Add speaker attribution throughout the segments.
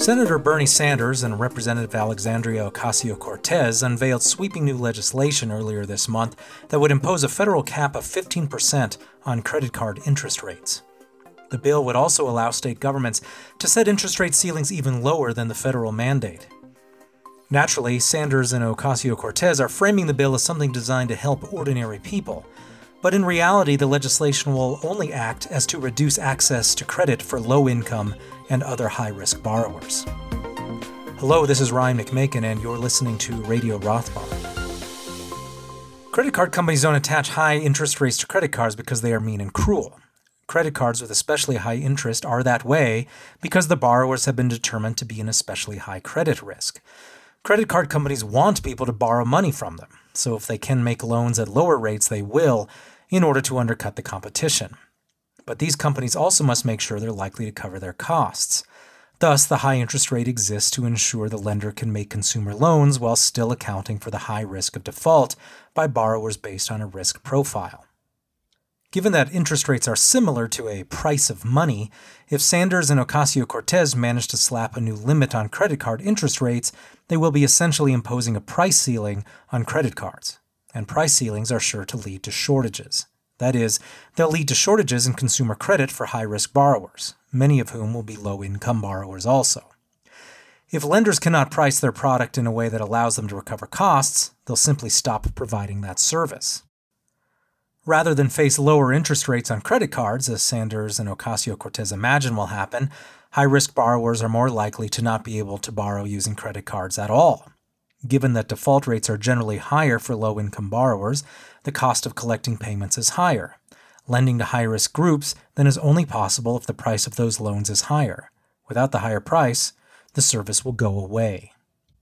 Speaker 1: Senator Bernie Sanders and Representative Alexandria Ocasio-Cortez unveiled sweeping new legislation earlier this month that would impose a federal cap of 15% on credit card interest rates. The bill would also allow state governments to set interest rate ceilings even lower than the federal mandate. Naturally, Sanders and Ocasio-Cortez are framing the bill as something designed to help ordinary people, but in reality, the legislation will only act as to reduce access to credit for low-income and other high-risk borrowers. Hello, this is Ryan McMakin, and you're listening to Radio Rothbard. Credit card companies don't attach high interest rates to credit cards because they are mean and cruel. Credit cards with especially high interest are that way because the borrowers have been determined to be an especially high credit risk. Credit card companies want people to borrow money from them, so if they can make loans at lower rates, they will, in order to undercut the competition. But these companies also must make sure they're likely to cover their costs. Thus, the high interest rate exists to ensure the lender can make consumer loans while still accounting for the high risk of default by borrowers based on a risk profile. Given that interest rates are similar to a price of money, if Sanders and Ocasio-Cortez manage to slap a new limit on credit card interest rates, they will be essentially imposing a price ceiling on credit cards. And price ceilings are sure to lead to shortages. That is, they'll lead to shortages in consumer credit for high-risk borrowers, many of whom will be low-income borrowers also. If lenders cannot price their product in a way that allows them to recover costs, they'll simply stop providing that service. Rather than face lower interest rates on credit cards, as Sanders and Ocasio-Cortez imagine will happen, high-risk borrowers are more likely to not be able to borrow using credit cards at all. Given that default rates are generally higher for low-income borrowers, the cost of collecting payments is higher. Lending to high-risk groups then is only possible if the price of those loans is higher. Without the higher price, the service will go away.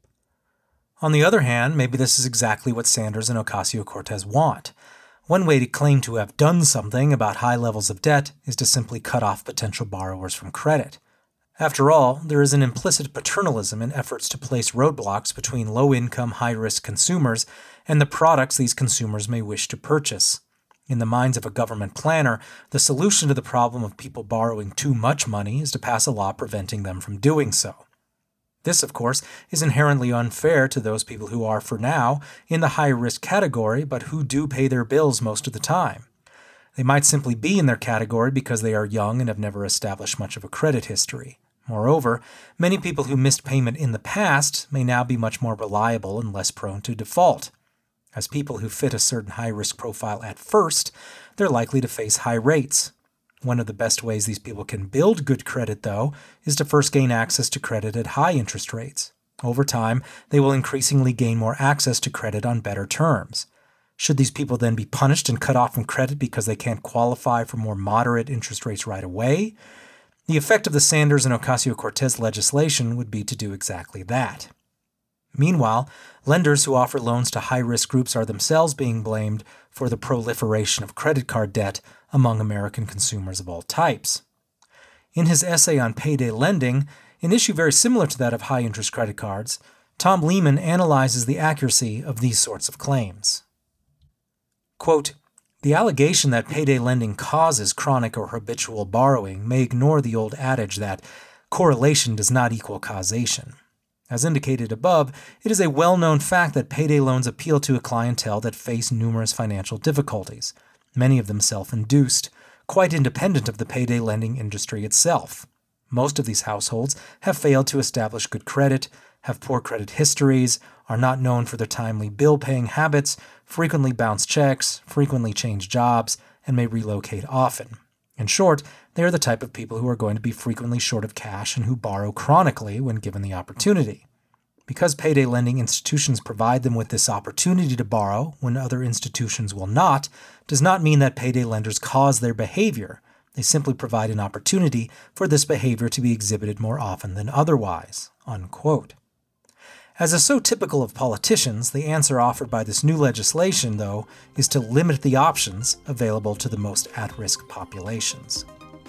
Speaker 1: On the other hand, maybe this is exactly what Sanders and Ocasio-Cortez want. One way to claim to have done something about high levels of debt is to simply cut off potential borrowers from credit. After all, there is an implicit paternalism in efforts to place roadblocks between low-income, high-risk consumers and the products these consumers may wish to purchase. In the minds of a government planner, the solution to the problem of people borrowing too much money is to pass a law preventing them from doing so. This, of course, is inherently unfair to those people who are, for now, in the high-risk category but who do pay their bills most of the time. They might simply be in their category because they are young and have never established much of a credit history. Moreover, many people who missed payment in the past may now be much more reliable and less prone to default. As people who fit a certain high-risk profile at first, they're likely to face high rates. One of the best ways these people can build good credit, though, is to first gain access to credit at high interest rates. Over time, they will increasingly gain more access to credit on better terms. Should these people then be punished and cut off from credit because they can't qualify for more moderate interest rates right away? The effect of the Sanders and Ocasio-Cortez legislation would be to do exactly that. Meanwhile, lenders who offer loans to high-risk groups are themselves being blamed for the proliferation of credit card debt among American consumers of all types. In his essay on payday lending, an issue very similar to that of high-interest credit cards, Tom Lehman analyzes the accuracy of these sorts of claims. Quote, "The allegation that payday lending causes chronic or habitual borrowing may ignore the old adage that correlation does not equal causation. As indicated above, it is a well-known fact that payday loans appeal to a clientele that face numerous financial difficulties, many of them self-induced, quite independent of the payday lending industry itself. Most of these households have failed to establish good credit, have poor credit histories, are not known for their timely bill-paying habits, frequently bounce checks, frequently change jobs, and may relocate often. In short, they are the type of people who are going to be frequently short of cash and who borrow chronically when given the opportunity. Because payday lending institutions provide them with this opportunity to borrow when other institutions will not, does not mean that payday lenders cause their behavior. They simply provide an opportunity for this behavior to be exhibited more often than otherwise." Unquote. As is so typical of politicians, the answer offered by this new legislation, though, is to limit the options available to the most at-risk populations.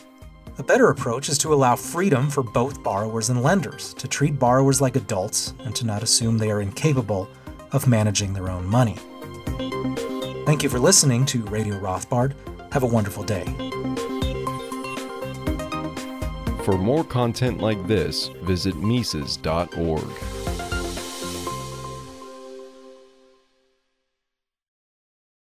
Speaker 1: A better approach is to allow freedom for both borrowers and lenders, to treat borrowers like adults and to not assume they are incapable of managing their own money. Thank you for listening to Radio Rothbard. Have a wonderful day.
Speaker 2: For more content like this, visit Mises.org.